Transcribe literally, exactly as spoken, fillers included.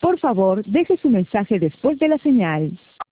Por favor, deje su mensaje después de la señal.